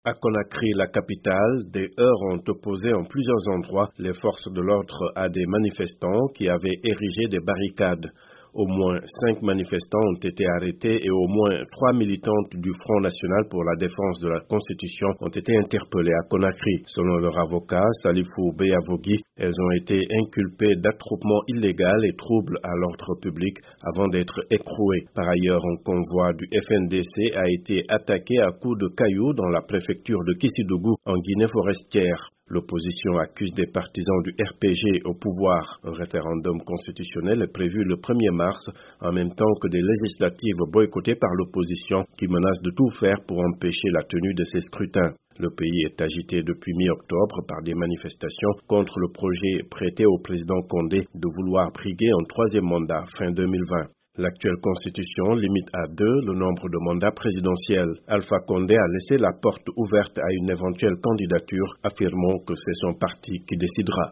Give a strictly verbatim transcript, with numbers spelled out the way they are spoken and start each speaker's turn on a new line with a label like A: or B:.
A: À Conakry, la capitale, des heurts ont opposé en plusieurs endroits les forces de l'ordre à des manifestants qui avaient érigé des barricades. Au moins cinq manifestants ont été arrêtés et au moins trois militantes du Front national pour la défense de la Constitution ont été interpellées à Conakry. Selon leur avocat, Salifou Beyavogui, elles ont été inculpées d'attroupement illégal et troubles à l'ordre public avant d'être écrouées. Par ailleurs, un convoi du F N D C a été attaqué à coups de cailloux dans la préfecture de Kissidougou, en Guinée forestière. L'opposition accuse des partisans du R P G au pouvoir. Un référendum constitutionnel est prévu le premier mars, en même temps que des législatives boycottées par l'opposition qui menace de tout faire pour empêcher la tenue de ces scrutins. Le pays est agité depuis mi-octobre par des manifestations contre le projet prêté au président Condé de vouloir briguer un troisième mandat fin deux mille vingt. L'actuelle constitution limite à deux le nombre de mandats présidentiels. Alpha Condé a laissé la porte ouverte à une éventuelle candidature, affirmant que c'est son parti qui décidera.